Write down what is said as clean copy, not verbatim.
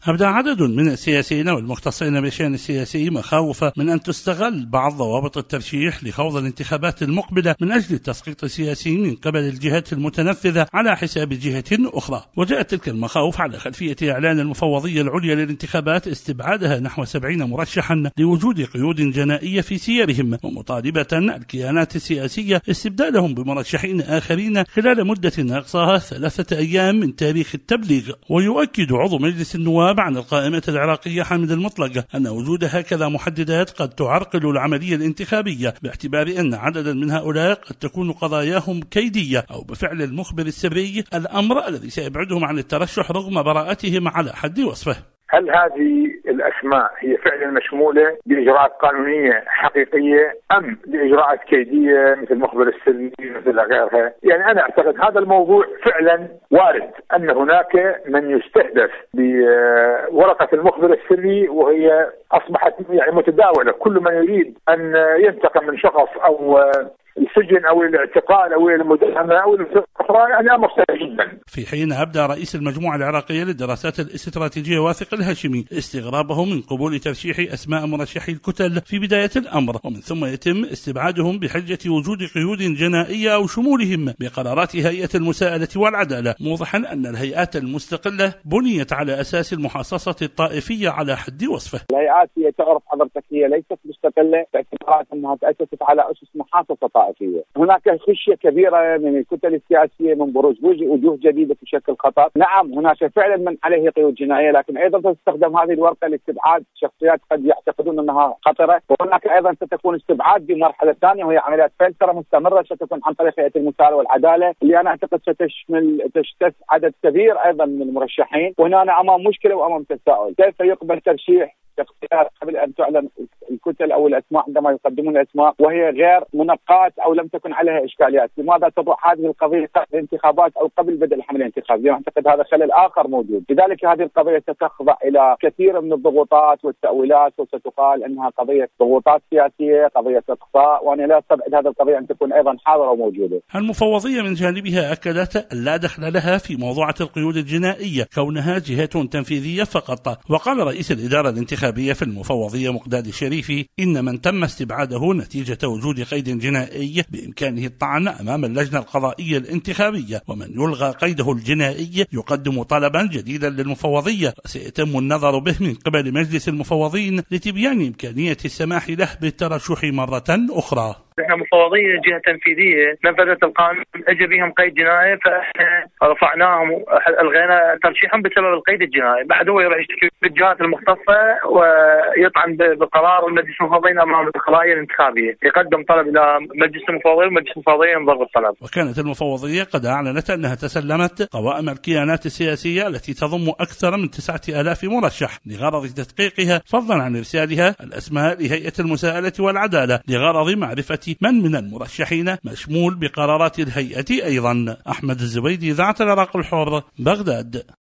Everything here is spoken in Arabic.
أبدى عدد من السياسيين والمختصين بالشأن السياسي مخاوف من أن تستغل بعض ضوابط الترشيح لخوض الانتخابات المقبلة من أجل تسقيط السياسي من قبل الجهات المتنفذة على حساب جهة أخرى. وجاءت تلك المخاوف على خلفية إعلان المفوضية العليا للانتخابات استبعادها نحو 70 مرشحا لوجود قيود جنائية في سيرهم، ومطالبة الكيانات السياسية استبدالهم بمرشحين آخرين خلال مدة أقصاها 3 أيام من تاريخ التبليغ. ويؤكد عضو مجلس النواب عن القائمة العراقية حامد المطلق أن وجود هكذا محددات قد تعرقل العملية الانتخابية، باعتبار أن عددا من هؤلاء قد تكون قضاياهم كيدية أو بفعل المخبر السري، الأمر الذي سيبعدهم عن الترشح رغم براءتهم على حد وصفه. هل هذه الأسماء هي فعلا مشمولة بإجراءات قانونية حقيقية أم بإجراءات كيدية مثل مخبر السري مثل غيرها؟ يعني أنا أعتقد هذا الموضوع فعلا وارد أن هناك من يستهدف بورقة المخبر السري، وهي أصبحت يعني متداولة. كل من يريد أن ينتقم من شخص أو السجن أو الاعتقال أو المداهمة أو الأخرى، يعني أمر سهل جدا. في حين أبدى رئيس المجموعة العراقية للدراسات الاستراتيجية واثق الهاشمي استغرابه من قبول ترشيح أسماء مرشحي الكتل في بداية الأمر، ومن ثم يتم استبعادهم بحجة وجود قيود جنائية أو شمولهم بقرارات هيئة المساءلة والعدالة، موضحا أن الهيئات المستقلة بنيت على أساس المحاصصة الطائفية على حد وصفه. الهيئات هي تعرف حضرتك هي ليست مستقلة باعتبار أنها تأسست على أسس محاصصة طائفية. هناك خشية كبيرة من الكتل السياسية من بروز وجوه جديدة تشكل خطر. نعم هناك فعلا من عليه قيود جنائية، لكن أيضا تستخدم هذه الورقة لاستبعاد شخصيات قد يعتقدون أنها خطرة، وهناك أيضا ستكون استبعاد بمرحلة ثانية وهي عمليات فلترة مستمرة ستكون عن طريق هيئة المساءلة والعدالة، اللي أنا أعتقد تشتت عدد كبير أيضا من المرشحين. وهنا أنا أمام مشكلة وأمام تساؤل، كيف يقبل ترشيح شخصيات قبل أن تعلن الكتل أو الأسماء عندما يقدمون الأسماء وهي غير منقاة أو لم تكن عليها إشكاليات؟ لماذا تضع هذه القضية قبل الانتخابات أو قبل بدء الحملة الانتخابية؟ أعتقد هذا خلل آخر موجود. لذلك هذه القضية ستخضع إلى كثير من الضغوطات والتأويلات، وستقال أنها قضية ضغوطات سياسية، قضية إقصاء، وأنا لا أستبعد هذه القضية أن تكون أيضا حاضرة وموجودة. المفوضية من جانبها أكدت لا دخل لها في موضوعة القيود الجنائية، كونها جهة تنفيذية فقط. وقال رئيس الإدارة الانتخابية في المفوضية مقداد الشريفي إن من تم استبعاده نتيجة وجود قيد جنائي بإمكانه الطعن أمام اللجنة القضائية الانتخابية، ومن يلغى قيده الجنائي يقدم طلبا جديدا للمفوضية سيتم النظر به من قبل مجلس المفوضين لتبيان إمكانية السماح له بالترشح مرة أخرى. احنا مفوضية جهة تنفيذية نفذت القانون، اجى بهم قيد جنائي فاحنا رفعناهم الغينا ترشيحهم بسبب القيد الجنائي. بعد هو يروح يشتكي بالجهات المختصة ويطعن بقرار المجلس المفوضين امام القضائية الانتخابية، يقدم طلب الى مجلس المفوضين ومجلس المفوضين ينظر بالطلب. وكانت المفوضية قد اعلنت انها تسلمت قوائم الكيانات السياسية التي تضم اكثر من 9000 مرشح لغرض تدقيقها، فضلا عن ارسالها الاسماء لهيئة المساءلة والعدالة لغرض معرفة من المرشحين مشمول بقرارات الهيئة أيضا. أحمد الزبيدي، إذاعة العراق الحر، بغداد.